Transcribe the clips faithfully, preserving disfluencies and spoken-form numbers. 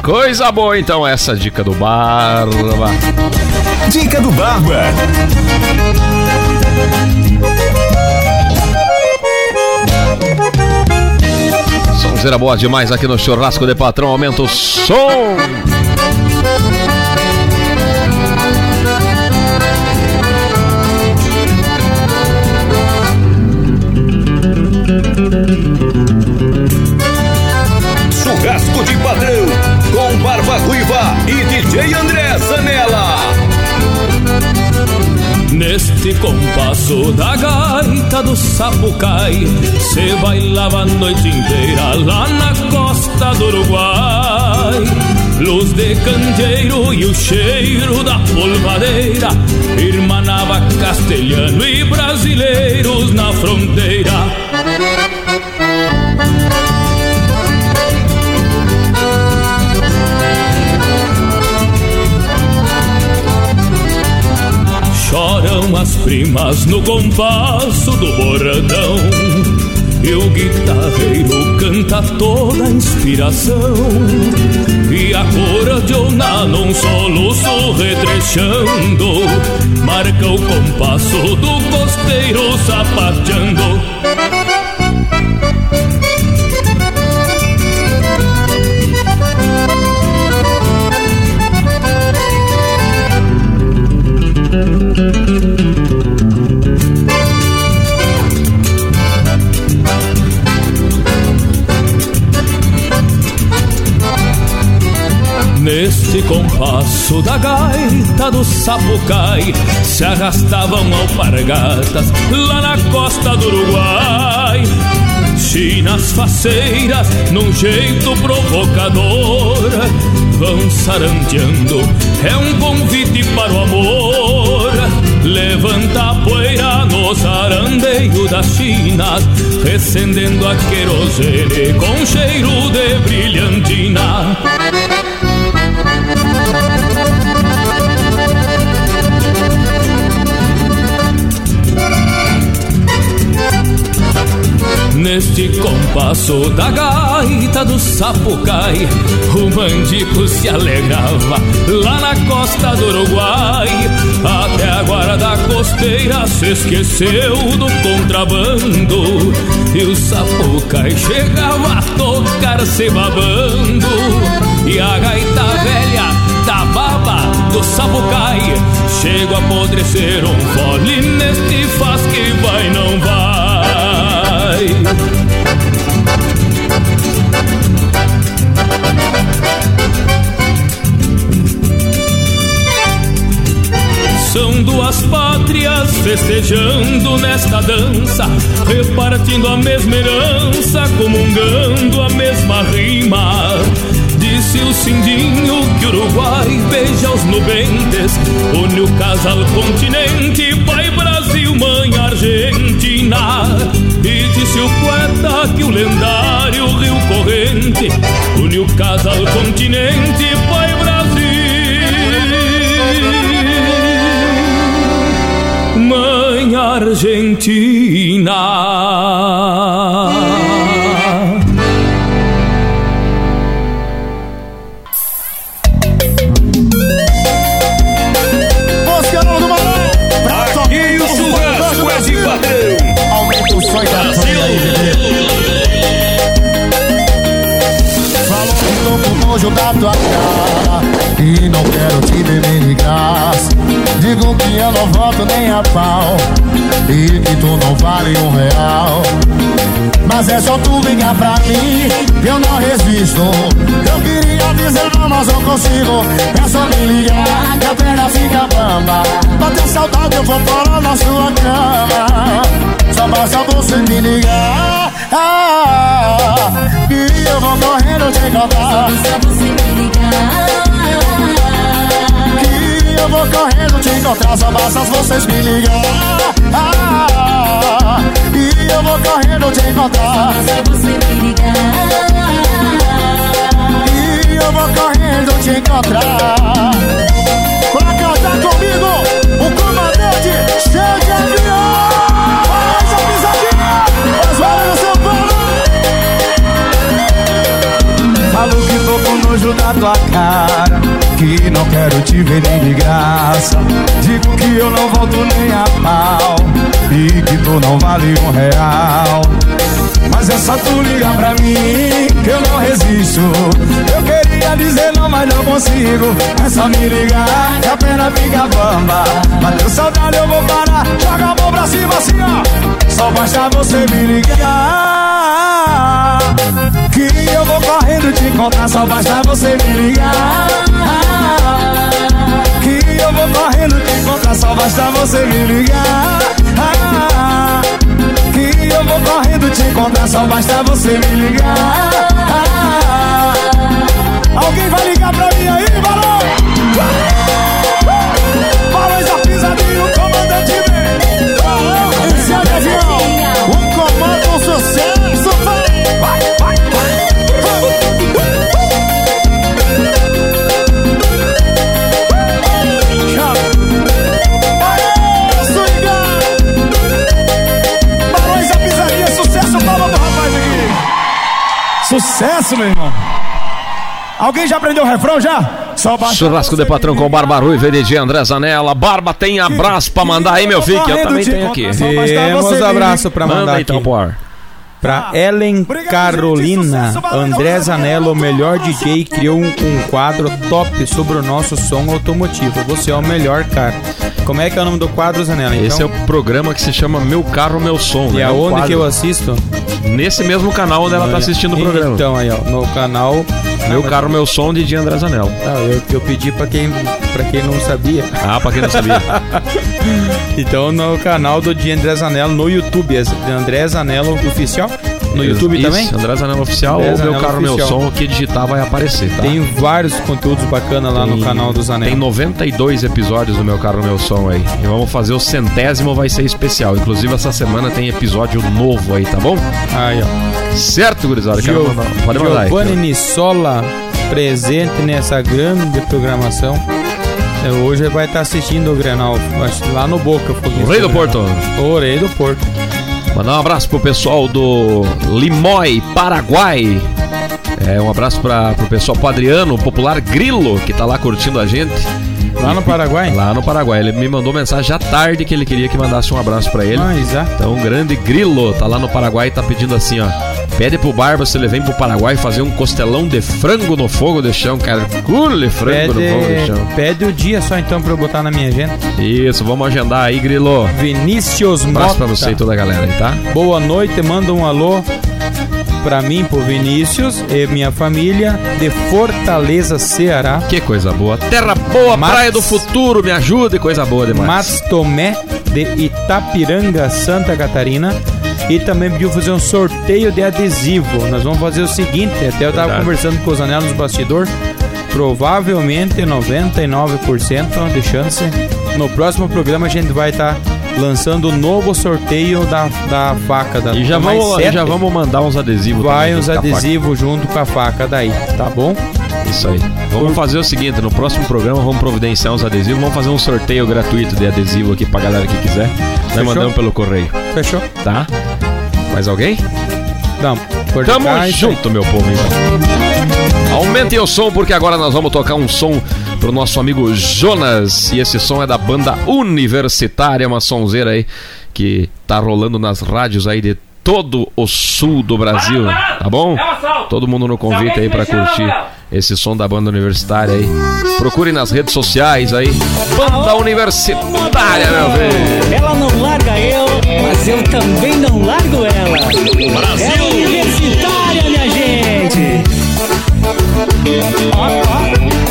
Coisa boa, então, essa dica do Barba. Dica do Barba. Sonzeira boa demais aqui no Churrasco de Patrão. Aumenta o som. Churrasco de Patrão com Barba Ruiva e D J André Zanella. Neste compasso da gaita do Sapucai, cê bailava a noite inteira lá na costa do Uruguai. Luz de candeeiro e o cheiro da polvadeira irmanava castelhano e brasileiros na fronteira. Choram as primas no compasso do bordão, e o guitarreiro canta toda a inspiração, e a cordiona num soluço retrechando marca o compasso do costeiro sapateando. Neste compasso da gaita do Sapucai se arrastavam alpargatas lá na costa do Uruguai. Chinas faceiras num jeito provocador vão saranteando, é um convite para o amor. Levanta a poeira no zarandeio das chinas, recendendo a querosene com cheiro de brilhantina. Neste compasso da gaita do Sapucai, o mandico se alegrava lá na costa do Uruguai. Até a guarda costeira se esqueceu do contrabando, e o Sapucai chegava a tocar se babando. E a gaita velha da baba do Sapucai chega a apodrecer um fole neste faz que vai não vai. São duas pátrias festejando nesta dança, repartindo a mesma herança, comungando a mesma rima. Disse o Cindinho que o Uruguai beija os nubentes, une o casal continente, pai Brasil, mãe Argentina. E disse o poeta que o lendário rio corrente une o casal continente, pai Brasil, mãe Argentina. Nojo da tua cara e não quero te beber de graça. Digo que eu não volto nem a pau e que tu não vale um real. Mas é só tu ligar pra mim, eu não resisto. Eu queria dizer não, mas não consigo. É só me ligar que a perna fica bamba. Bater saudade eu vou parar na sua cama. Só basta você me ligar, ah, e eu vou correndo te encontrar. Só você me ligar, que eu vou correndo te encontrar. Só basta vocês me ligar, ah, e eu vou correndo te encontrar. Só você me ligar, e eu vou correndo te encontrar. Pra cantar comigo, o comandante chega avião. Falo que tô com nojo vejo na tua cara que não quero te ver nem de graça. Digo que eu não volto nem a pau e que tu não vale um real. Mas é só tu ligar pra mim que eu não resisto. Eu queria dizer não, mas não consigo. É só me ligar que a pena fica bamba. Bateu saudade, eu vou parar. Joga a mão pra cima assim, ó. Só basta você me ligar que eu vou correndo te encontrar. Só basta você me ligar que eu vou correndo te encontrar. Só basta você me ligar que eu vou correndo te encontrar. Só basta você me ligar. Alguém vai ligar pra mim aí, Balão? Balões a pisadinha, o comandante vem. Esse é o avião, o comando, o sucesso. Vai, vai, vai. Balões a pisadinha, sucesso, palma do rapaz aqui. Sucesso, meu irmão. Alguém já aprendeu o refrão já? Churrasco de Patrão com Barba Ruiva e D J André Zanella. Barba, tem abraço pra mandar aí, meu filho, que eu também tenho aqui. Temos abraço pra mandar Manda aqui. então, por. Pra Ellen Carolina, André Zanella, o melhor D J, criou um, um quadro top sobre o nosso som automotivo. Você é o melhor, cara. Como é que é o nome do quadro, Zanella? Então, esse é o programa que se chama Meu Carro, Meu Som. E né? aonde quadro. que eu assisto? Nesse mesmo canal onde ela tá assistindo o programa. Então, aí, ó, no canal Meu Carro, Meu Som, de D J André Zanella. Ah, eu, eu pedi pra quem, pra quem não sabia. Ah, pra quem não sabia. Então, no canal do D J André Zanella, no YouTube, é André Zanella Oficial. No YouTube Isso, também? André Zanella Oficial André ou Meu Zanella Carro, Meu Oficial. Som, o que digitar vai aparecer, tá? Tem vários conteúdos bacanas lá Tem- no canal do Zanella. Tem noventa e dois episódios do Meu Carro, Meu Som aí. E vamos fazer o centésimo, vai ser especial. Inclusive, essa semana tem episódio novo aí, tá bom? Aí, ó. Certo, gurizada? Quero Gio- mandar. Pode mandar aí. Giovanni Nissola, presente nessa grande programação. É, hoje vai estar assistindo o Grenal, acho que lá no Boca. O Rei do Porto. O Rei do Porto. Mandar um abraço pro pessoal do Limói, Paraguai. É, um abraço pra, pro pessoal, pro Adriano, o popular Grilo, que tá lá curtindo a gente. Lá no Paraguai? Lá no Paraguai. Ele me mandou mensagem à tarde que ele queria que mandasse um abraço pra ele. Mas, ah, Então, um grande Grilo tá lá no Paraguai e tá pedindo assim, ó. Pede pro Barba se ele vem pro Paraguai fazer um costelão de frango no fogo de chão, cara. Cule frango no fogo de chão. pede, pede o dia só então pra eu botar na minha agenda. Isso, vamos agendar aí, Grilo. Vinícius Um abraço Mota. pra você e toda a galera aí, tá? Boa noite, manda um alô pra mim, pro Vinícius e minha família de Fortaleza, Ceará. Que coisa boa. Terra boa, Mats- praia do futuro, me ajude, coisa boa demais. Matos Tomé de Itapiranga, Santa Catarina. E também pediu fazer um sorteio de adesivo. Nós vamos fazer o seguinte, até eu tava Verdade. conversando com o Zanella nos bastidores. Provavelmente noventa e nove por cento de chance. No próximo programa a gente vai estar lançando o novo sorteio da, da faca. Da, E já mais vamos, sete. já vamos mandar uns adesivos. Vai também uns junto com a faca. adesivos junto com a faca daí, tá bom? Isso aí. Vamos fazer o seguinte, no próximo programa vamos providenciar uns adesivos, vamos fazer um sorteio gratuito de adesivo aqui pra galera que quiser. Nós Fechou? mandamos pelo correio, Fechou? tá? Mais alguém? Não. Por de Tamo cá, isso aí. junto, meu povo, então. Aumentem o som, porque agora nós vamos tocar um som pro nosso amigo Jonas. E esse som é da banda Universitária, uma sonzeira aí que tá rolando nas rádios aí de todo o sul do Brasil, tá bom? Todo mundo no convite aí pra curtir esse som da banda Universitária aí. Procure nas redes sociais aí, Banda Universitária, meu velho. Ela não larga eu, mas eu também não largo ela. Brasil! É Universitária, minha gente! Ó, ó.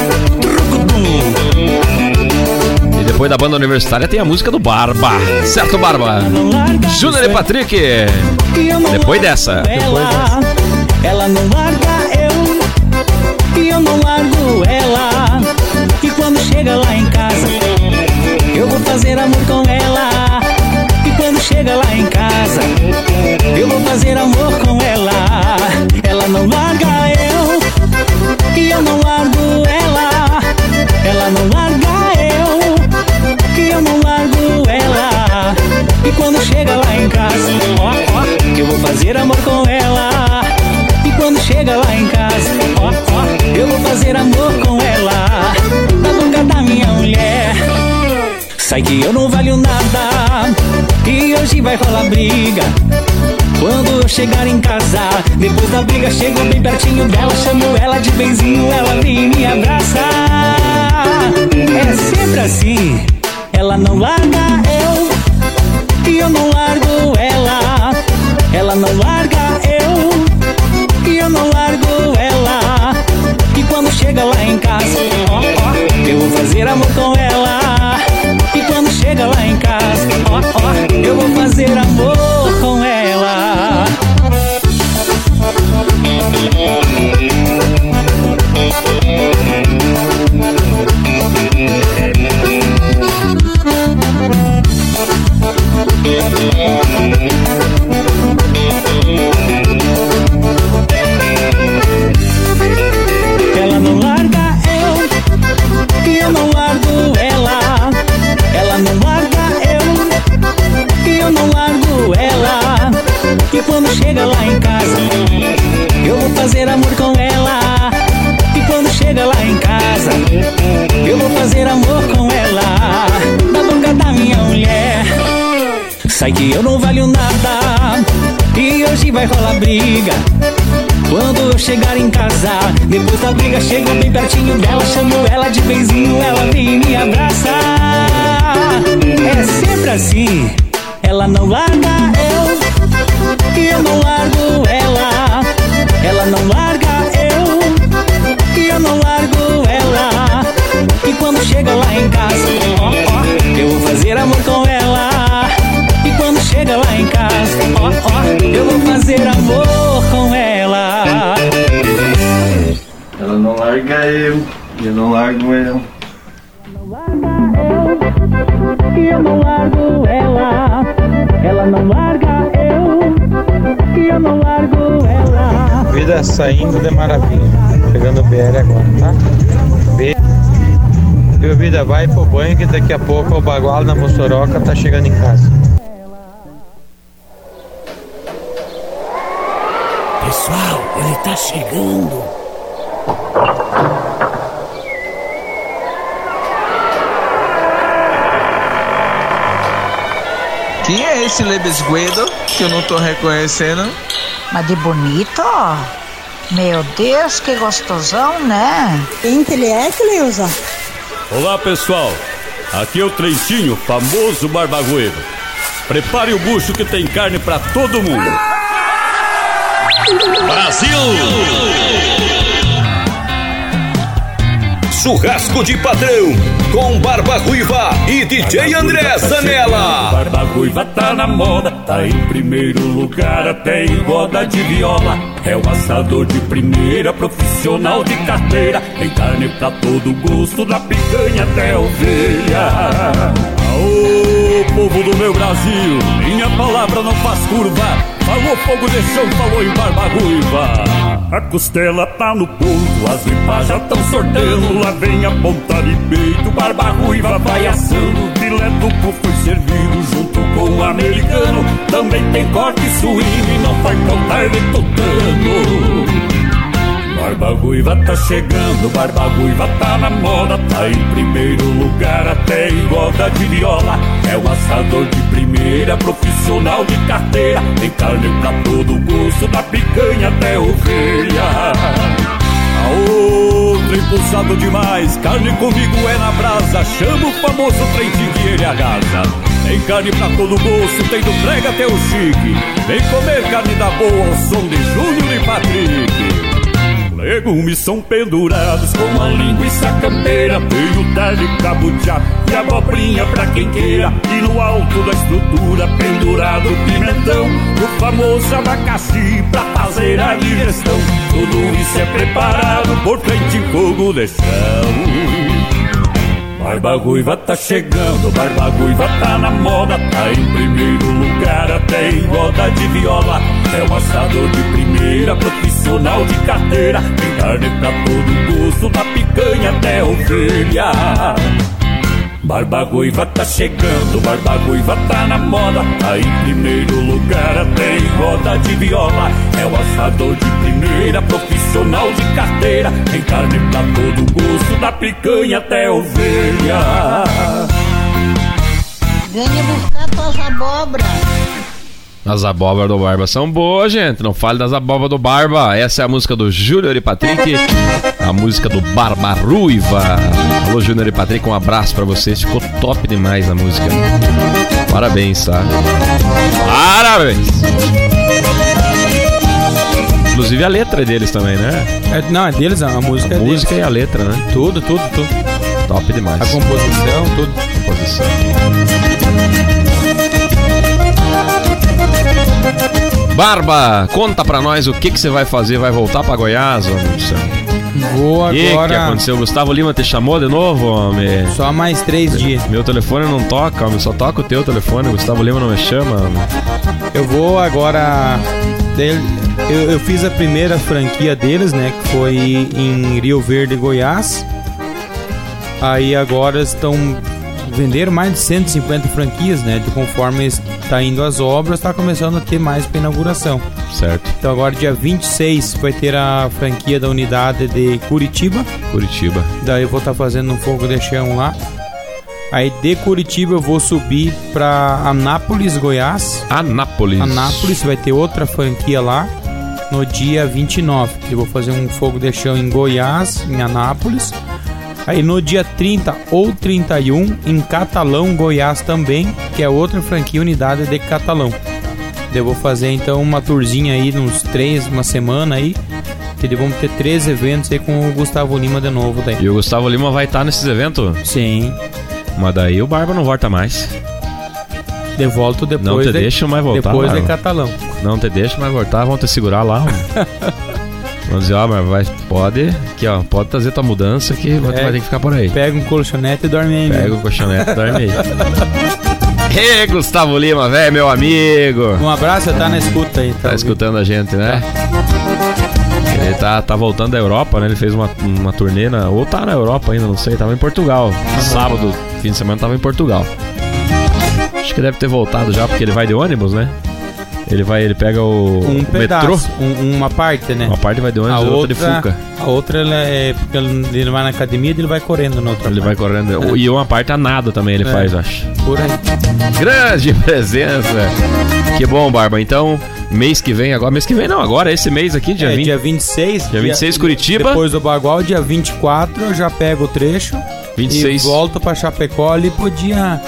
E depois da Banda Universitária tem a música do Barba, certo, Barba? Júnior e Patrick, depois dessa. Ela, ela não larga eu, e eu não largo ela. E quando chega lá em casa, eu vou fazer amor com ela. E quando chega lá em casa, eu vou fazer amor com ela. Ela não larga eu, e eu não largo ela. Ela não larga eu, e eu não largo ela. E quando chega lá em casa, ó, ó, que eu vou fazer amor com ela. E quando chega lá em casa, ó, ó, eu vou fazer fazer amor com ela, na boca da minha mulher. Sai que eu não valho nada, e hoje vai rolar briga. Quando eu chegar em casa, depois da briga, chego bem pertinho dela, chamo ela de benzinho, ela vem e me abraça. É sempre assim, ela não larga eu, e eu não largo ela. Ela não larga eu, e eu não largo ela. E quando chega lá em casa, ó, ó, eu vou fazer amor com ela. E quando chega lá em casa, ó, ó, eu vou fazer amor com ela. Ela não larga eu, e eu não largo ela. Ela não larga eu, e eu não largo ela. E quando chega lá em casa, eu vou fazer amor com ela. E quando chega lá em casa, eu vou fazer amor com ela, na boca da minha mulher. Sai que eu não valho nada, e hoje vai rolar briga. Quando eu chegar em casa, depois da briga, chego bem pertinho dela, chamo ela de benzinho, ela vem e me abraça. É sempre assim, ela não larga eu, e eu não largo ela. Ela não larga eu, e eu não largo ela. E quando chega lá em casa, ó, ó, eu vou fazer amor com ela. E quando chega lá em casa, ó, ó, eu vou fazer amor com ela. Ela não larga eu, e eu não largo ela. Não larga eu, e eu não largo ela. Ela não larga eu, e eu não largo ela. Vida saindo de maravilha. Pegando o B R agora, tá? B... Viu, vida? Vai pro banho que daqui a pouco o bagual na Mossoroca tá chegando em casa. Pessoal, ele tá chegando. Quem é esse lebesguedo que eu não tô reconhecendo? Mas de bonito, ó. Meu Deus, que gostosão, né? Quem que ele é, Cleusa? Olá, pessoal. Aqui é o Trentinho, famoso barbagoeiro. Prepare o bucho que tem carne pra todo mundo. Brasil! Churrasco de Padrão, com Barba Ruiva e D J André Zanella. Barba Ruiva tá na moda, tá em primeiro lugar até em roda de viola. É o assador de primeira, profissional de carteira. Tem carne pra todo gosto, da picanha até a ovelha. Aô, povo do meu Brasil, minha palavra não faz curva. Falou fogo de chão, falou em Barba Ruiva. A costela tá no ponto, as ripas já tão sortando. Lá vem a ponta de peito, Barba Ruiva vai assando. Filé duplo foi servido junto com o americano. Também tem corte suíno e não vai faltar de tutano. Barba Ruiva tá chegando, Barba Ruiva tá na moda. Tá em primeiro lugar até em roda de viola. É o assador de primeira, profissional de carteira. Tem carne pra todo gosto, da picanha até ovelha. Aô, trem pulsado demais, carne comigo é na brasa. Chama o famoso trentinho que ele arrasa. Tem carne pra todo gosto, tem do prega até o chique. Vem comer carne da boa ao som de Júnior e Patrick. Legumes são pendurados com a linguiça campeira. Veio tarde pra butear e abobrinha pra quem queira. E no alto da estrutura pendurado o pimentão, o famoso abacaxi pra fazer a digestão. Tudo isso é preparado por frente em fogo de chão. Barba Ruiva tá chegando, Barba Ruiva tá na moda. Tá em primeiro lugar até em roda de viola. É um assador de primeira, profissional de carteira. Tem carne pra todo gosto, da picanha até ovelha. Barbagoiva tá chegando, Barbagoiva tá na moda. Aí em primeiro lugar tem roda de viola. É o assador de primeira, profissional de carteira. Tem carne pra todo gosto, da picanha até ovelha. Venha buscar tuas abóboras. As abóboras do Barba são boas, gente. Não fale das abóboras do Barba. Essa é a música do Júnior e Patrick. A música do Barba Ruiva. Alô, Júnior e Patrick, um abraço pra vocês. Ficou top demais a música. Parabéns, tá? Parabéns! Inclusive a letra é deles também, né? É, não, é deles, a música a é música deles. E a letra, né? Tudo, tudo, tudo. Top demais. A composição, tudo. Composição. Barba, conta pra nós o que que você vai fazer. Vai voltar pra Goiás, homem do céu? Vou agora. O que aconteceu? O Gustavo Lima te chamou de novo, homem? Só mais três dias. Meu telefone não toca, homem. Só toca o teu telefone. O Gustavo Lima não me chama, homem. Eu vou agora. Eu, eu fiz a primeira franquia deles, né? Que foi em Rio Verde, Goiás. Aí agora estão vendendo mais de cento e cinquenta franquias, né? De conforme está indo as obras, está começando a ter mais para inauguração. Certo. Então agora dia vinte e seis vai ter a franquia da unidade de Curitiba. Curitiba. Daí eu vou estar tá fazendo um fogo de chão lá. Aí de Curitiba eu vou subir para Anápolis, Goiás. Anápolis. Anápolis vai ter outra franquia lá no dia vinte e nove. Eu vou fazer um fogo de chão em Goiás, em Anápolis. Aí no dia trinta ou trinta e um em Catalão, Goiás também, que é outra franquia unidade de Catalão. Eu vou fazer então uma tourzinha aí, uns três, uma semana aí. Que vamos ter três eventos aí com o Gustavo Lima de novo daí. E o Gustavo Lima vai estar nesses eventos? Sim. Mas daí o Barba não volta mais. De volta depois. Não te de, deixa mais voltar. Depois Barba. de Catalão. Não te deixa mais voltar, vão te segurar lá. Vamos dizer, ó, mas vai, pode, aqui, ó, pode trazer tua mudança que é, vai ter que ficar por aí. Pega um colchonete e dorme aí. Pega o um colchonete e dorme aí. Ei, Gustavo Lima, velho, meu amigo. Um abraço, tá na escuta aí. Tá, tá escutando a gente, né? Tá. Ele tá, tá voltando da Europa, né? Ele fez uma, uma turnê, na, ou tá na Europa ainda, não sei, tava em Portugal. Uhum. Sábado, fim de semana, tava em Portugal. Acho que deve ter voltado já, porque ele vai de ônibus, né? Ele vai, ele pega o, um o pedaço, metrô. Um, uma parte, né? Uma parte vai de ônibus e outra de Fuca. A outra ela é porque ele vai na academia e ele vai correndo na outra Ele parte. vai correndo. É. E uma parte a nada também ele é. faz, acho. Por aí. Grande presença. Que bom, Barba. Então, mês que vem, agora, mês que vem não, agora esse mês aqui, dia é, vinte. Dia vinte e seis. Dia vinte e seis, dia, Curitiba. Depois do Bagual, dia vinte e quatro, eu já pego o trecho. vinte e seis. E volto pra Chapecó ali pro dia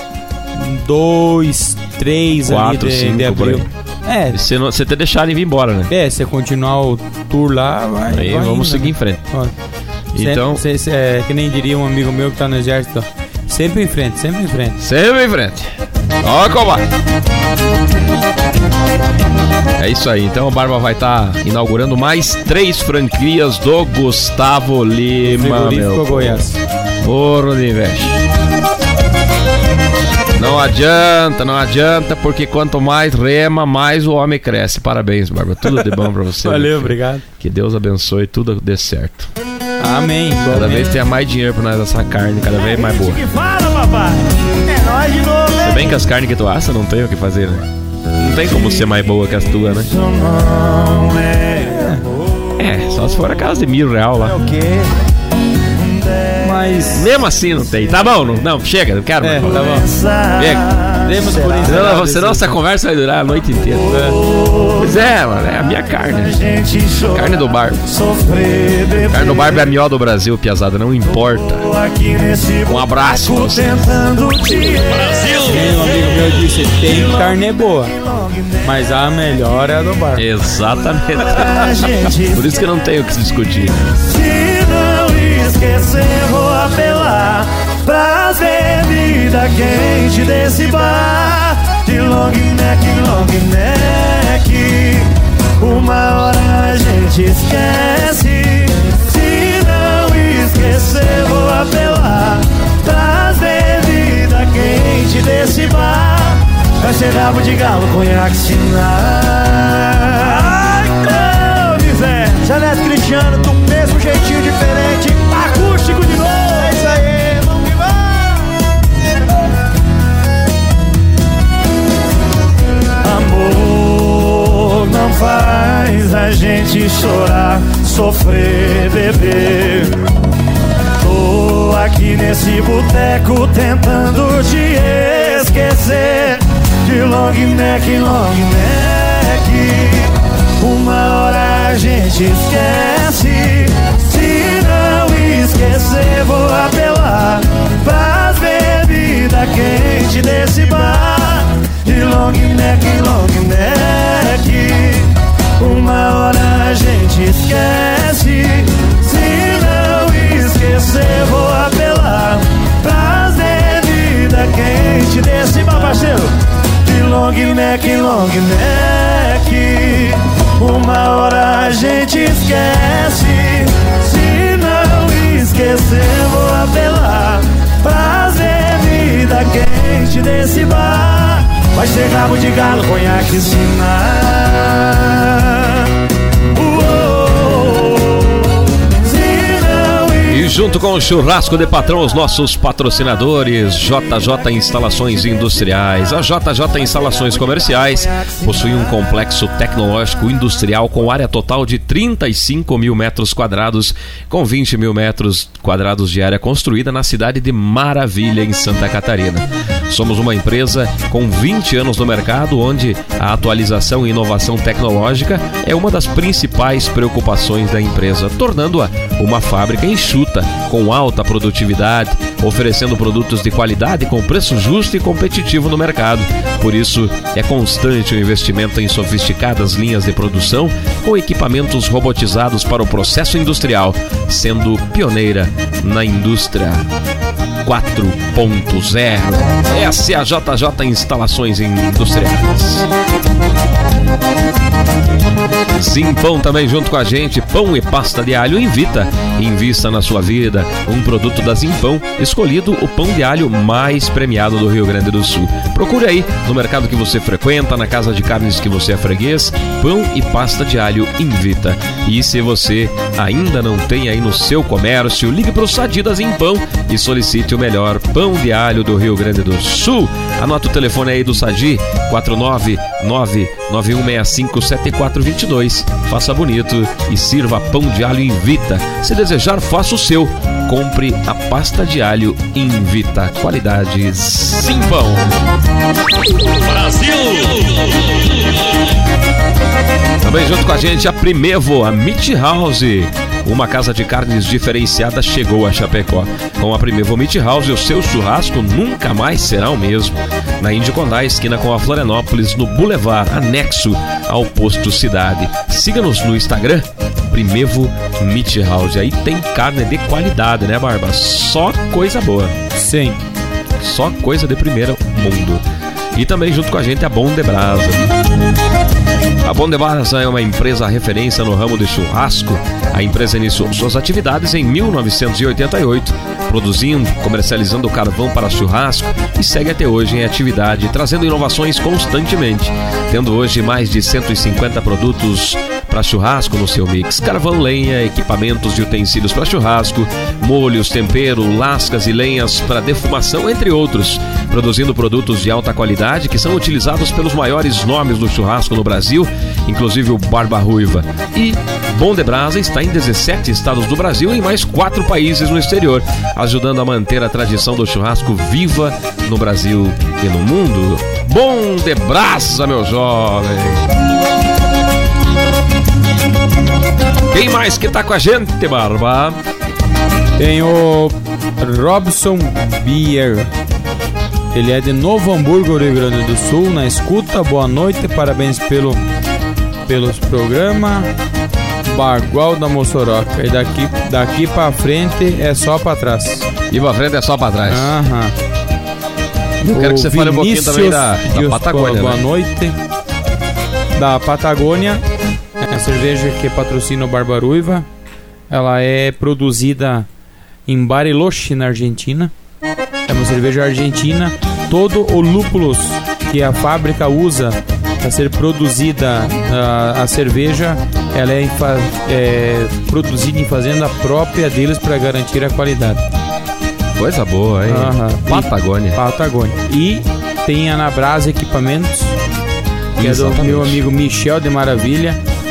dois, três ali de, cinco, de abril. É. Você não, você ter deixado ele vir embora, né? É, você continuar o tour lá, vai. Aí vai vamos indo, seguir né? em frente. Ó, então. Sempre, cê, cê, é, que nem diria um amigo meu que tá no exército. Sempre em frente, sempre em frente. Sempre em frente. Ó, combate. É isso aí. Então o Barba vai estar tá inaugurando mais três franquias do Gustavo Lima. Meu Goiás. Porra de inveja. Não adianta, não adianta, porque quanto mais rema, mais o homem cresce. Parabéns, Barba. Tudo de bom pra você. Valeu, obrigado. Que Deus abençoe e tudo dê certo. Amém. Cada Amém. vez tenha mais dinheiro pra nós essa carne, cada vez mais boa. Que fala, papai. É nóis de novo, Se bem que as carnes que tu assa não tem o que fazer, né? Não tem como ser mais boa que as tuas, né? É, só se for aquelas de mil real lá. É o quê? Mas mesmo assim não tem. Tá bom, não, não chega, não quero é, mais. Tá bom. Chega. Demos por isso. Senão, senão essa conversa vai durar a noite inteira. É. Pois é, mano, é a minha carne. A carne do Barba. A carne do Barba é a melhor do Brasil, piazada, não importa. Um abraço pra vocês. Brasil! Um amigo meu disse: tem carne boa, mas a melhor é a do Barba. Exatamente. Por isso que não tem o que se discutir. Se não esquecer, vou apelar pras bebidas quentes desse bar de long neck, long neck. Uma hora a gente esquece. Se não esquecer, vou apelar pras bebidas quentes desse bar. Vai ser rabo de galo, conhaque, sinal. Janete Cristiano, do mesmo jeitinho diferente, acústico de novo. É isso aí, vamos que vamos. rir, chorar, sofrer, beber. Tô aqui nesse boteco tentando te esquecer. De long neck, long neck. Uma hora a gente esquece. Se não esquecer, vou apelar pras bebidas quentes desse bar. De long neck, long neck. Uma hora a gente esquece. Se não esquecer, vou apelar pras bebidas quentes desse bar, parceiro. De long neck, long neck. Uma hora a gente esquece. Se não esquecer, vou apelar pras bebidas quentes desse bar. Vai ser rabo de galo, conhaque, sinar. E junto com o Churrasco de Patrão, os nossos patrocinadores, J J Instalações Industriais. A J J Instalações Comerciais possui um complexo tecnológico industrial com área total de trinta e cinco mil metros quadrados, com vinte mil metros quadrados de área construída na cidade de Maravilha, em Santa Catarina. Somos uma empresa com vinte anos no mercado, onde a atualização e inovação tecnológica é uma das principais preocupações da empresa, tornando-a uma fábrica enxuta, com alta produtividade, oferecendo produtos de qualidade com preço justo e competitivo no mercado. Por isso, é constante o investimento em sofisticadas linhas de produção com equipamentos robotizados para o processo industrial, sendo pioneira na indústria quatro ponto zero. Essa é a J J Instalações Industriais. Zimpão também junto com a gente, pão e pasta de alho Invita. Invista na sua vida, um produto da Zimpão, escolhido o pão de alho mais premiado do Rio Grande do Sul. Procure aí no mercado que você frequenta, na casa de carnes que você é freguês, pão e pasta de alho Invita. E se você ainda não tem aí no seu comércio, ligue para o Sadi da Zimpão e solicite o melhor pão de alho do Rio Grande do Sul. Anota o telefone aí do Sadi, quatro nove nove nove um seis cinco sete quatro dois dois. Faça bonito e sirva pão de alho Invita. Se desejar, faça o seu. Compre a pasta de alho Invita. Qualidade Zimpão. Brasil! Também junto com a gente a Primevo, a Meat House. Uma casa de carnes diferenciada chegou a Chapecó. Com a Primevo Meat House, o seu churrasco nunca mais será o mesmo. Na Índio Condá, esquina com a Florianópolis, no Boulevard, anexo ao posto Cidade. Siga-nos no Instagram, Primevo Meat House. Aí tem carne de qualidade, né, Barba? Só coisa boa. Sim. Só coisa de primeiro mundo. E também junto com a gente a Bom de Brasa. A Bom de Brasa é uma empresa referência no ramo de churrasco. A empresa iniciou suas atividades em mil novecentos e oitenta e oito, produzindo, comercializando carvão para churrasco, e segue até hoje em atividade, trazendo inovações constantemente, tendo hoje mais de cento e cinquenta produtos para churrasco no seu mix: carvão, lenha, equipamentos e utensílios para churrasco, molhos, tempero, lascas e lenhas para defumação, entre outros, produzindo produtos de alta qualidade que são utilizados pelos maiores nomes do churrasco no Brasil, inclusive o Barba Ruiva. E Bom de Brasa está em dezessete estados do Brasil e em mais quatro países no exterior, ajudando a manter a tradição do churrasco viva no Brasil e no mundo. Bom de Brasa, meu jovem! Quem mais que tá com a gente, Barba? Tem o Robson Beer. Ele é de Novo Hamburgo, Rio Grande do Sul, na escuta. Boa noite, parabéns pelo, pelos programas. Bagual da Mossoroca. E daqui, daqui pra frente é só pra trás. E pra frente é só pra trás. Aham. Eu quero que você fale um pouquinho também da, da Patagônia. Boa né? noite. Da Patagônia, é a cerveja que patrocina o Barbaruiva. Ela é produzida em Bariloche, na Argentina. É uma cerveja argentina. Todo o lúpulos que a fábrica usa para ser produzida a, a cerveja, ela é, é produzida em fazenda própria deles para garantir a qualidade. Coisa boa, hein? Uhum. Patagônia. E, Patagônia. E tem a Anabrasa Equipamentos, que Exatamente. É do meu amigo Michel de Maravilha,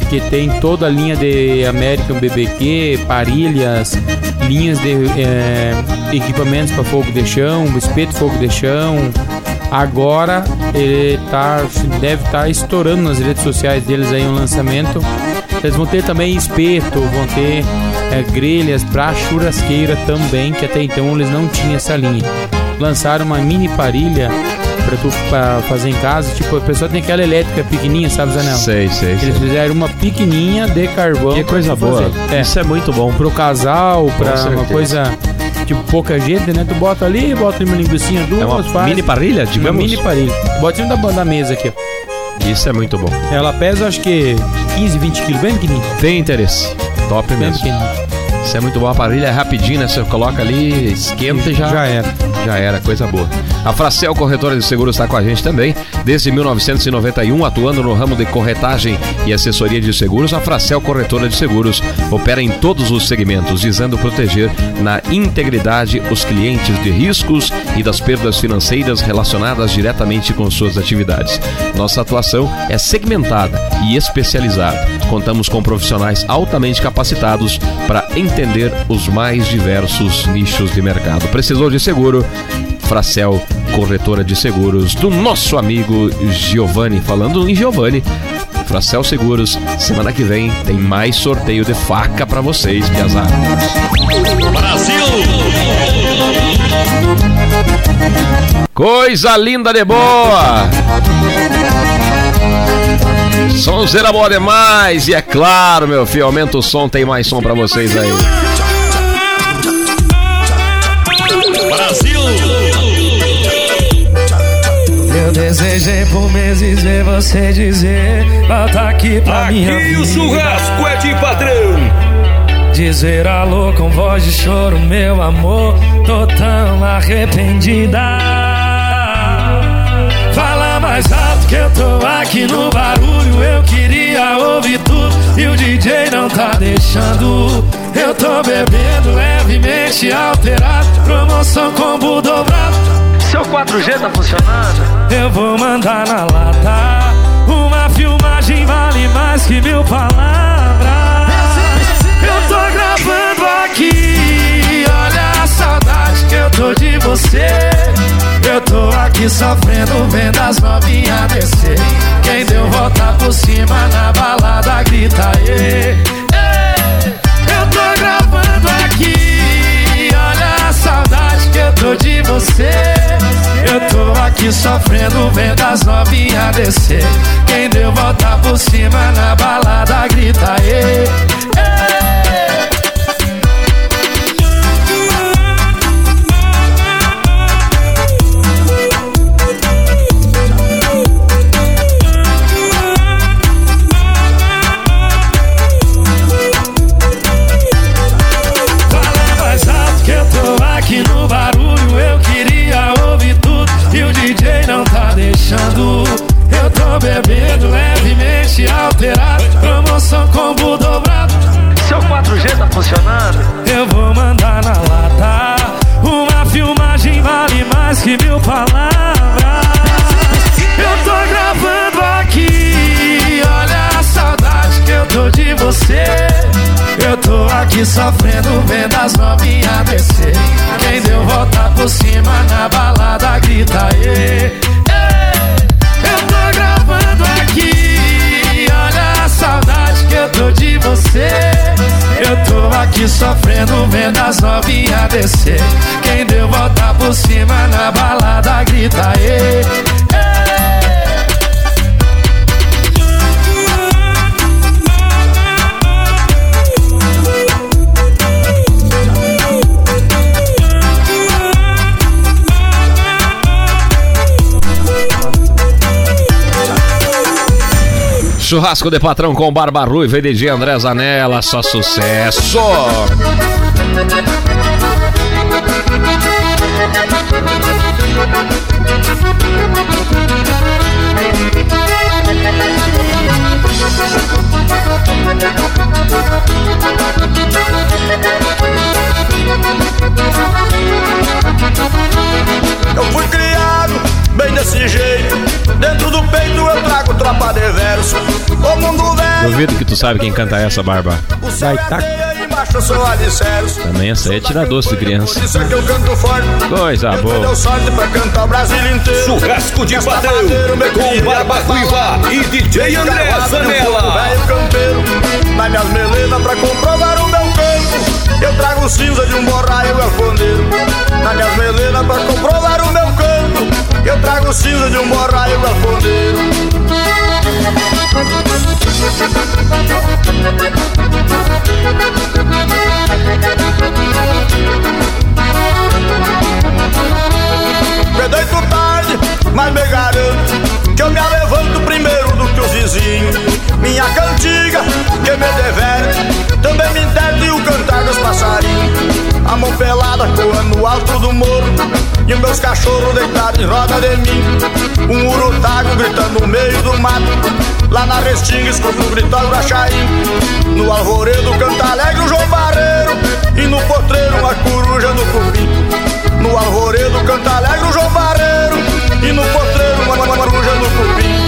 que tem toda a linha de American B B Q, parilhas, linhas de é, equipamentos para fogo de chão, espeto de fogo de chão. Agora ele tá, deve estar tá estourando nas redes sociais deles aí um lançamento. Eles vão ter também espeto, vão ter é, grelhas para churrasqueira também, que até então eles não tinham essa linha. Lançaram uma mini parilha pra tu pra fazer em casa, tipo, a pessoa tem aquela elétrica pequenininha, sabe, Zanel? Sei, sei, Eles sei. fizeram uma pequenininha de carvão. Que coisa boa. É. Isso é muito bom. Pro casal, pra Com uma certeza. coisa, tipo, pouca gente, né? Tu bota ali, bota uma linguicinha, duas, É uma faz. mini parrilha, Uma digamos? mini parrilha. Bota da, da mesa aqui, ó. Isso é muito bom. Ela pesa, acho que quinze, vinte quilos, bem pequenininha. Tem interesse. Top Bem mesmo. pequenininha. Isso é muito bom. A parrilha é rapidinho, né? Você coloca ali, esquenta e já... Já era. Já era, coisa boa. A Fracel Corretora de Seguros está com a gente também. Desde mil novecentos e noventa e um, atuando no ramo de corretagem e assessoria de seguros, a Fracel Corretora de Seguros opera em todos os segmentos, visando proteger na integridade os clientes de riscos e das perdas financeiras relacionadas diretamente com suas atividades. Nossa atuação é segmentada e especializada. Contamos com profissionais altamente capacitados para entender os mais diversos nichos de mercado. Precisou de seguro? Fracel Corretora de Seguros, do nosso amigo Giovanni. Falando em Giovanni, Fracel Seguros, semana que vem tem mais sorteio de faca pra vocês, piazada. Brasil! Coisa linda de boa! Sonzeira boa demais! E é claro, meu filho, aumenta o som, tem mais som pra vocês aí. Brasil! Eu desejei por meses ver você dizer: volta aqui pra minha Aqui vida. o churrasco é de padrão. Dizer alô com voz de choro, meu amor, tô tão arrependida. Fala mais alto que eu tô aqui no barulho. Eu queria ouvir tudo e o D J não tá deixando. Eu tô bebendo levemente alterado, promoção combo dobrado. Seu quatro G tá funcionando? Eu vou mandar na lata. Uma filmagem vale mais que mil palavras. Eu tô gravando aqui, olha a saudade que eu tô de você. Eu tô aqui sofrendo, vendo as novinhas descer. Quem deu volta por cima na balada grita ê. Eu tô gravando aqui, olha a saudade que eu tô de você. Eu tô aqui sofrendo, vendo as novinhas descer. Quem deu volta por cima na balada grita ê. Aqui no barulho eu queria ouvir tudo e o D J não tá deixando. Eu tô bebendo levemente alterado, promoção combo dobrado. Seu quatro G tá funcionando? Eu vou mandar na lata. Uma filmagem vale mais que mil palavras. Eu tô gravando aqui, olha a saudade que eu tô de você. Eu tô aqui sofrendo, vendo as novinhas descer. Quem deu volta por cima na balada grita ê. Eu tô gravando aqui, olha a saudade que eu tô de você. Eu tô aqui sofrendo, vendo as novinhas descer. Quem deu volta por cima na balada grita ê. Churrasco de patrão com Barba Ruiva e D J André Zanella, só sucesso! Eu fui criado bem desse jeito. Dentro do peito eu trago tropa de verso. O mundo velho Duvido que tu sabe quem canta essa, Barba. Vai, tá. Também essa aí é tirar doce de criança. Coisa boa. Churrasco de patrão com Barba Ruiva e D J André Zanella. Nas minhas melenas pra comprovar o meu canto, eu trago cinza de um borraio galponeiro. Nas minhas melenas pra comprovar o meu canto, eu trago cinza de um borraio galponeiro. Me deito tarde, mas me garanto que eu me levanto primeiro do que os vizinhos. Minha cantiga, que me deverte, também me entende o cantar dos passarinhos. A mão pelada coando no alto do morro, e os meus cachorros deitados em roda de mim. Um urutago gritando no meio do mato, lá na restinga escuto o gritar do Achaim. No alvoredo canta alegre o João Barreiro, e no potreiro uma coruja no cupim. No alvoredo canta alegre o João Barreiro, e no potreiro uma coruja no cupim.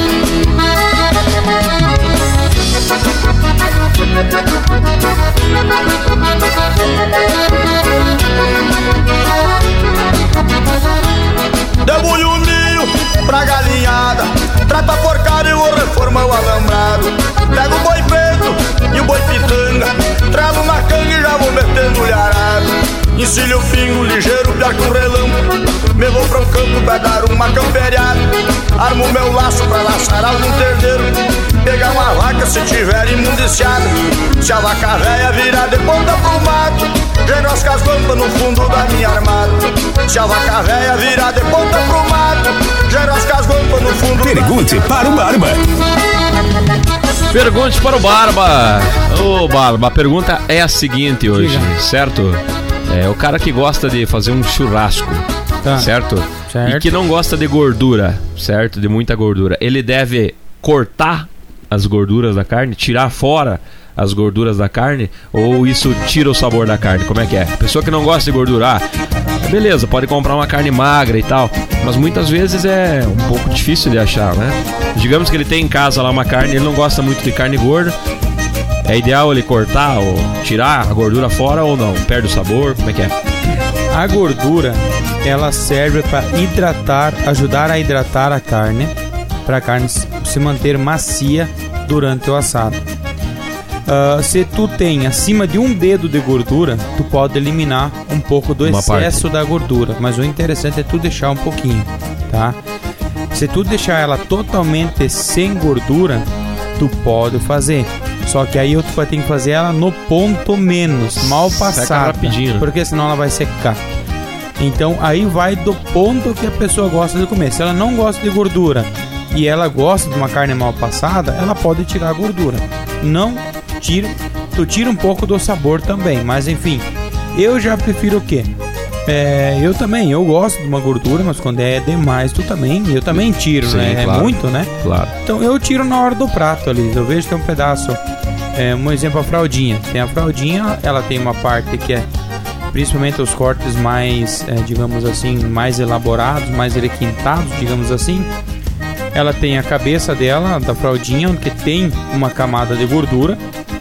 Debulho um ninho pra galinhada, trata a porcaria e vou reformar o alambrado. Pego o boi preto e o boi pitanga, trago uma canga e já vou metendo-lhe arado. Encilho o pingo ligeiro, pior que um relâmpago, me vou pra um campo pra dar uma camperiada. Armo meu laço pra laçar algum terneiro, pegar uma vaca se tiver imundiciada. Se a vaca véia virar de ponta pro mato, generosas as vampas no fundo da minha armada. Se a vaca véia virar de ponta pro mato, generosas as vampas no fundo. Pergunte da... para o Barba. Pergunte para o Barba. Ô, Barba, a pergunta é a seguinte hoje, Diga. certo? É o cara que gosta de fazer um churrasco, tá. certo? certo? E que não gosta de gordura, certo? De muita gordura. Ele deve cortar as gorduras da carne, tirar fora as gorduras da carne, ou isso tira o sabor da carne? Como é que é? Pessoa que não gosta de gordura, ah, beleza, pode comprar uma carne magra e tal, mas muitas vezes é um pouco difícil de achar, né? Digamos que ele tem em casa lá uma carne, ele não gosta muito de carne gorda. É ideal ele cortar ou tirar a gordura fora ou não? Perde o sabor? Como é que é? A gordura, ela serve para hidratar, ajudar a hidratar a carne, para a carne se manter macia durante o assado. Uh, se tu tem acima de um dedo de gordura, tu pode eliminar um pouco do Uma excesso parte. da gordura, mas o interessante é tu deixar um pouquinho, tá? Se tu deixar ela totalmente sem gordura, tu pode fazer. Só que aí tu vai ter que fazer ela no ponto menos, mal passada, rapidinho, né? Porque senão ela vai secar. Então aí vai do ponto que a pessoa gosta de comer. Se ela não gosta de gordura e ela gosta de uma carne mal passada, ela pode tirar a gordura. Não tira, tu tira um pouco do sabor também, mas enfim, eu já prefiro o quê? É, eu também, eu gosto de uma gordura, mas quando é demais, tu também, eu também tiro, Sim, né? Claro, é muito, né? Claro. Então eu tiro na hora do prato ali. Eu vejo que tem um pedaço, é, um exemplo, a fraldinha. Tem a fraldinha, ela tem uma parte que é, principalmente os cortes mais, é, digamos assim, mais elaborados, mais requintados, digamos assim. Ela tem a cabeça dela, da fraldinha, que tem uma camada de gordura.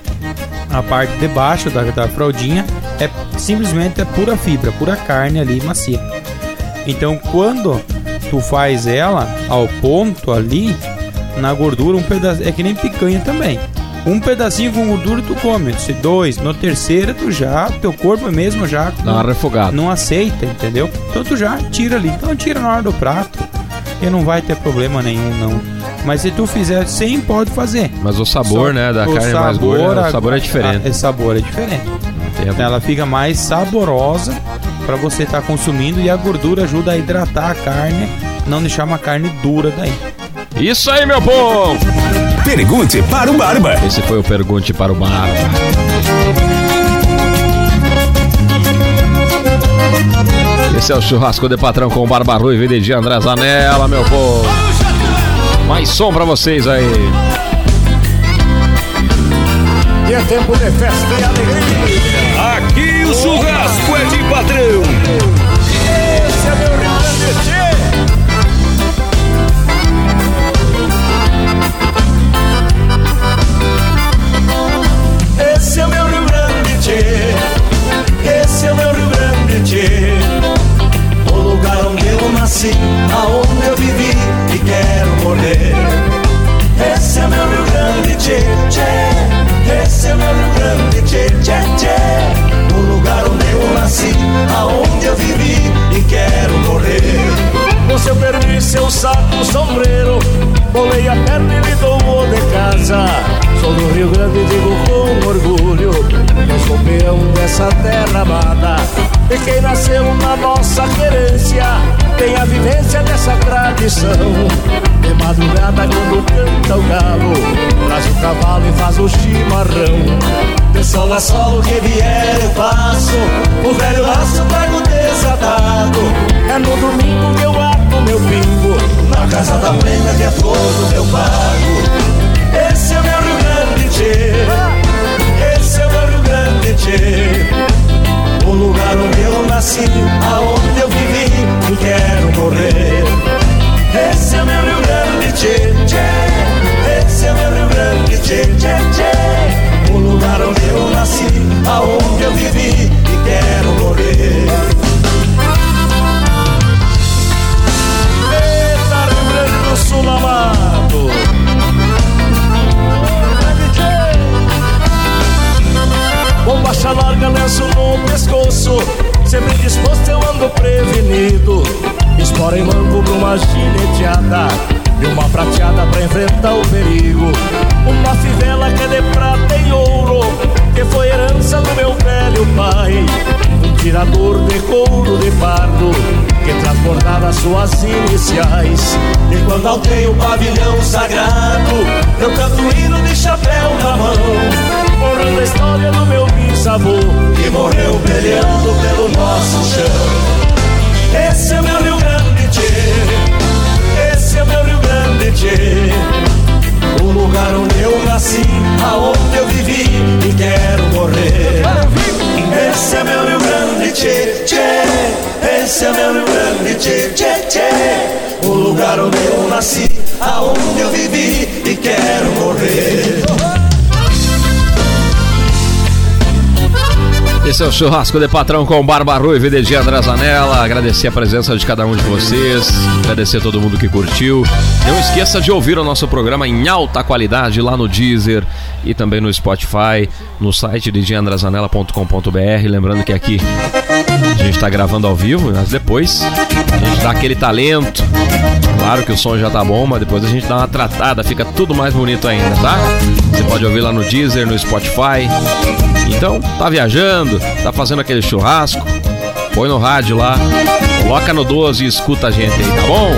A parte de baixo da, da fraldinha é simplesmente é pura fibra, pura carne ali macia. Então quando tu faz ela ao ponto ali, na gordura, um pedaço, é que nem picanha também. Um pedacinho com gordura tu come, se dois, no terceiro tu já, teu corpo mesmo já dá uma refogada. Não aceita, entendeu? Então tu já tira ali, então tira na hora do prato e não vai ter problema nenhum não. Mas se tu fizer sem, pode fazer. Mas o sabor, Só, né, da carne sabor, mais gorda, o sabor é diferente. O sabor é diferente. Entendo. Ela fica mais saborosa para você estar tá consumindo, e a gordura ajuda a hidratar a carne, não deixar uma carne dura daí. Isso aí, meu povo! Pergunte para o Barba. Esse foi o Pergunte para o Barba. Esse é o Churrasco de Patrão com o Barba Ruiva e D J André Zanella, meu povo. Mais som pra vocês aí. E é tempo de festa e alegria. Aqui o churrasco é de patrão. Esse é meu Rio Grande. seu saco, sombreiro, bolei a perna e lhe dou o de casa. Sou do Rio Grande e digo com orgulho, eu sou peão dessa terra amada. E quem nasceu na nossa querência tem a vivência dessa tradição. De madrugada quando canta o galo, traz o cavalo e faz o chimarrão. De sol a sol o que vier eu faço, o velho laço trago desatado. É no domingo que eu ato meu pingo, na casa da prenda que é flor do meu pago. Esse é o meu Rio Grande, tchê. Esse é o meu Rio Grande, tchê. O lugar onde eu nasci, aonde eu vivi e quero morrer. Esse é o meu Rio Grande, tchê, tchê. Esse é o meu Rio Grande, tchê, tchê, tchê. O lugar onde eu nasci, aonde eu vivi e quero morrer. Eita, Rio Grande do Sul amado. Bombacha larga, lenço no pescoço, sempre disposto eu ando prevenido. Espora em mango pra uma gineteada e uma prateada pra enfrentar o perigo. Uma fivela que é de prata e ouro, que foi herança do meu velho pai. Um tirador de couro de pardo, que transbordava suas iniciais. E quando alteio o pavilhão sagrado, eu canto hino de chapéu na mão, honrando a história do meu bisavô, que morreu peleando pelo nosso chão. Esse é meu Rio Grande, tchê. Esse é meu Rio Grande, tchê. O lugar onde eu nasci, aonde eu vivi e quero morrer. Esse é meu Rio Grande, tchê, tchê. Esse é meu Rio Grande, tchê, tchê, tchê. O lugar onde eu nasci, aonde eu vivi e quero morrer. Esse é o Churrasco de Patrão com Barba Ruiva e D J André Zanella. Agradecer a presença de cada um de vocês, agradecer a todo mundo que curtiu. Não esqueça de ouvir o nosso programa em alta qualidade lá no Deezer e também no Spotify, no site d j andré zanella ponto com ponto b r. Lembrando que aqui a gente está gravando ao vivo, mas depois a gente dá aquele talento. Claro que o som já tá bom, mas depois a gente dá uma tratada, fica tudo mais bonito ainda, tá? Você pode ouvir lá no Deezer, no Spotify. Então, tá viajando, tá fazendo aquele churrasco, põe no rádio lá, coloca no doze e escuta a gente aí, tá bom?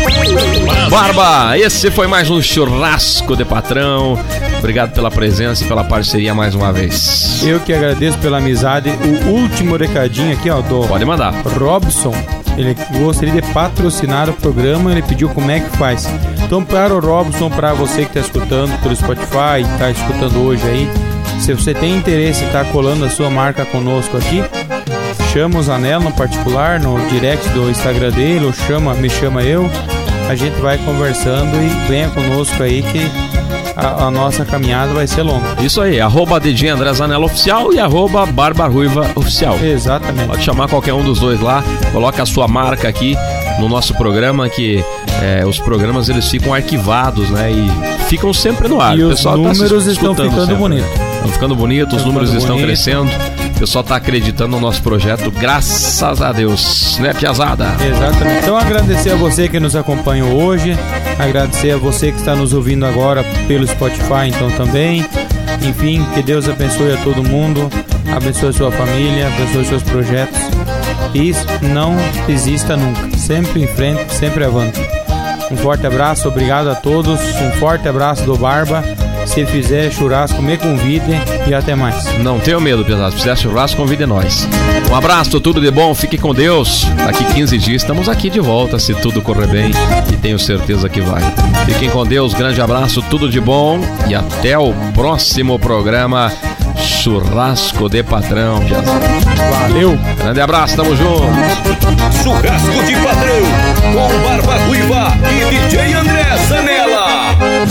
Barba, esse foi mais um Churrasco de Patrão. Obrigado pela presença e pela parceria mais uma vez. Eu que agradeço pela amizade. O último recadinho aqui, ó, do Pode mandar. Robson. Ele gostaria de patrocinar o programa, ele pediu como é que faz. Então, para o Robson, para você que está escutando pelo Spotify, está escutando hoje aí, se você tem interesse em estar tá colando a sua marca conosco aqui, chama o Zanella no particular, no direct do Instagram dele, ou chama, me chama eu, a gente vai conversando e venha conosco aí que a, a nossa caminhada vai ser longa. Isso aí, arroba D J André Zanella Oficial e arroba Barba Ruiva Oficial. Exatamente. Pode chamar qualquer um dos dois lá, coloca a sua marca aqui no nosso programa, que é, os programas eles ficam arquivados, né, e ficam sempre no ar. E o os números tá estão ficando bonitos. Estão ficando bonitos, os números estão bonito. crescendo. O pessoal está acreditando no nosso projeto, graças a Deus, né, piazada? Exatamente. Então, agradecer a você que nos acompanhou hoje, agradecer a você que está nos ouvindo agora pelo Spotify, então também. Enfim, que Deus abençoe a todo mundo, abençoe a sua família, abençoe seus projetos. E não desista nunca, sempre em frente, sempre avante. Um forte abraço, obrigado a todos, um forte abraço do Barba. Se fizer churrasco, me convide e até mais. Não tenho medo, pesado. Se fizer churrasco, convide nós. Um abraço, tudo de bom, fique com Deus. Daqui quinze dias estamos aqui de volta, se tudo correr bem, e tenho certeza que vai. Fiquem com Deus, grande abraço, tudo de bom e até o próximo programa Churrasco de Patrão. Valeu. Grande abraço, tamo junto. Churrasco de Patrão com Barba Ruiva e D J André Zanella.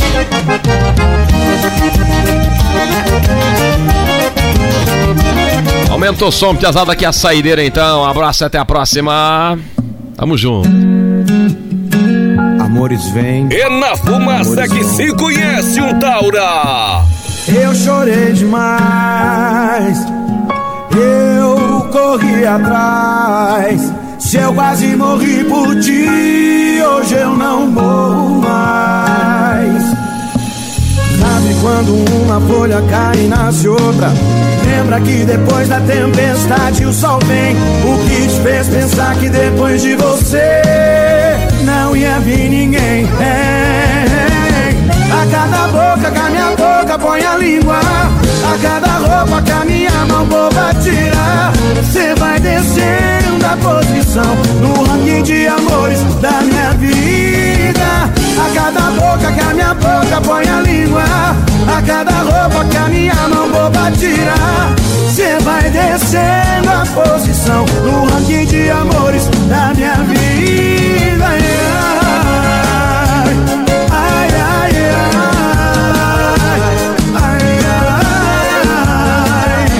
Aumenta o som, piazada, aqui a saideira então. Um abraço e até a próxima. Tamo junto. Amores vem. É na fumaça que se conhece um Taura. Eu chorei demais, eu corri atrás, Se eu quase morri por ti, hoje eu não morro mais. Sabe quando uma folha cai e nasce outra? Lembra que depois da tempestade o sol vem. O que te fez pensar que depois de você não ia vir ninguém? É, é. A cada boca que a minha boca põe a língua, a cada roupa que a minha mão boba tira, cê vai descendo a posição no ranking de amores da minha vida. A cada boca que a minha boca põe a língua, a cada roupa que a minha mão boba tira, cê vai descendo a posição no ranking de amores da minha vida. Ai, ai, ai, ai, ai.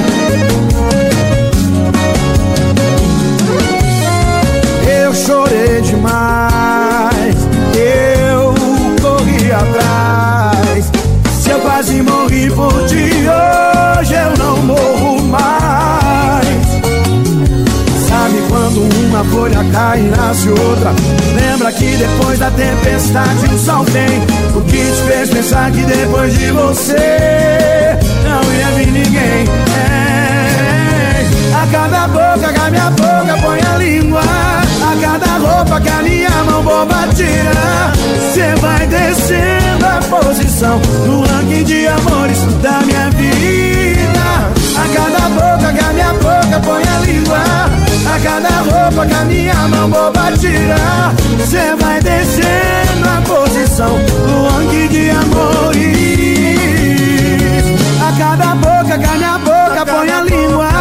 Eu chorei demais, eu corri atrás. Se eu quase morri por ti, hoje eu não morro mais. Sabe quando uma folha cai e nasce outra? Lembra que depois da tempestade o sol vem. O que te fez pensar que depois de você não ia vir ninguém? É. A cada boca que a minha boca põe a língua, a cada roupa que a minha mão boba tira, cê vai descendo a posição no ranking de amores da minha vida. A cada boca que a minha boca põe a língua, a cada roupa que a minha mão boba tira, cê vai descendo a posição no ranking de amores. A cada boca que a minha boca põe a língua,